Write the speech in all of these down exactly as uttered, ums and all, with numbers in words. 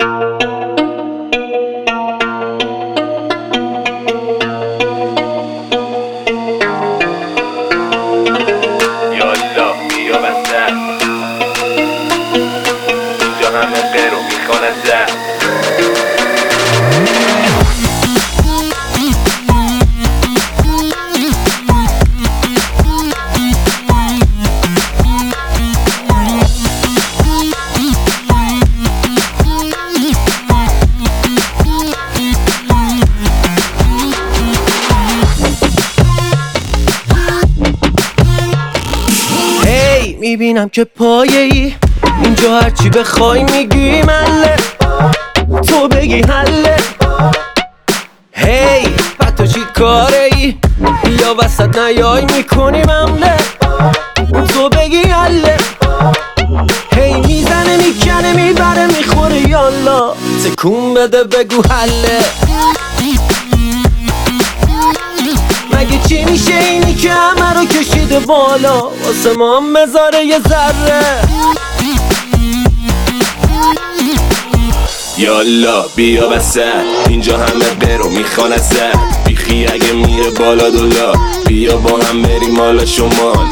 یالا بیا وسط، اینجا همه غیر و میخوانن زد. میبینم که پایه ای اینجا هرچی بخوای میگی مله، تو بگی حله. هی بعد تو چی کاره ای؟ بیا وسط نیای میکنی ممله، تو بگی حله. هی میزنه میکنه میبره میخوره یالا، تکون بده بگو حله. مگه چی میشه اینی که همه رو کشیده بالا، واسه ما هم مزاره یه ذره. یالا بیا وسط، اینجا همه برو میخوان ازت. بیخی اگه میره بالا دولا، بیا با هم بریم حالا شمال.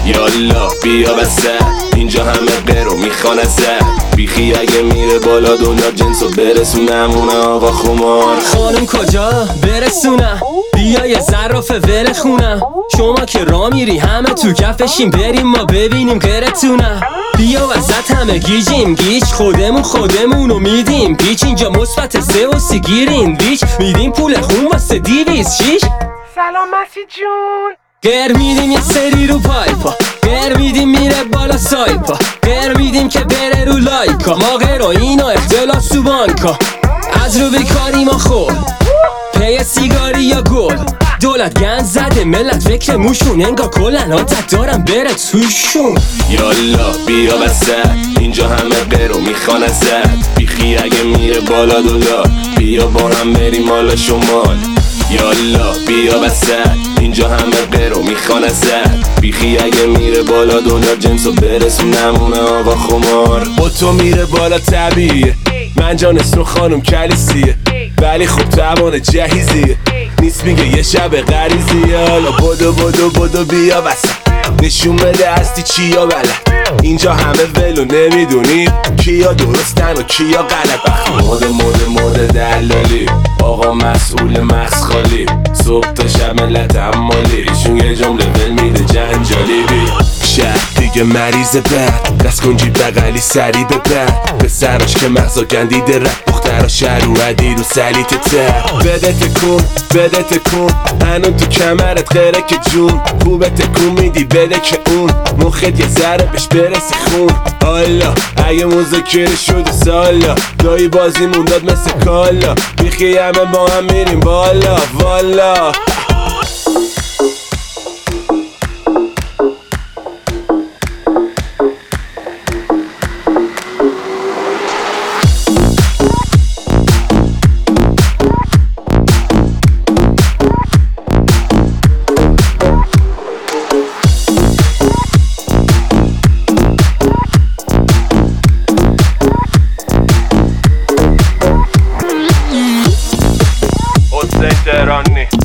یالا بیا وسط، اینجا همه برو میخوان ازت. بیخی اگه میره بالا دولا، جنسو برسونمونه آقا خمار. خانم کجا برسونم؟ بیا یه ظرافه ول خونم. شما که را میری همه تو کفشیم، بریم ما ببینیم غیرتونم. بیا وسط همه گیجیم گیج، خودمون خودمونو میدیم پیچ. اینجا مثبت سه و سی گیرین ریچ، میدیم پول خون واسه دیویز شیش. سلام مسیح جون. گر میدیم یه سری رو پایپا، گر میدیم میره بالا سایپا، گر میدیم که بره رو لایکا. ما غیر و اینا اختلاس تو بانکا، از رو بیکاری ما خور پی سیگاری یا گل. دولت گند زده ملت فکر موشون، انگار کلن عادت دارم بره توشون. یالا بیا وسط، اینجا همه غیرو میخوان ازت. بیخی اگه میره بالا دولا، بیا با هم بریم حالا شمال. یالا بیا وسط، اینجا همه غیرو میخوان ازت. بیخی اگه میره بالا دلار، جنسو برسونمونه آقا خمار. با تو میره بالا طبیعیه، من جان اسم خانم کلیسیه، ولی خب توان جهیزیه نیست میگه یه شب غریزیه. حالا بدو بدو بدو بیا وسط، نشون بده هستی چیا بلد. اینجا همه ولو نمیدونی کیا درستن و کیا غلط. مود مود مود دلالی، آقا مسئول مغز خالی. صبح تا شب ملت عمالی، ایشون یه جمله ول میده جنجالی. بیا شهر دیگه مریض بد، دست کنجی بغلی سری به بد. به سراش که مغزا گندیده رد، دخترا شهر رو عدید و سلیت تر. بده تکون بده تکون، هنون تو کمرت غیره که جون. خوبه تکون میدی بده که اون مخت یه ذره بهش برسه خون. حالا اگه مذاکره شده سالا، دایی بازیمون داد مثل کالا. بیخی همه با هم میریم بالا والا. حسین تهرانی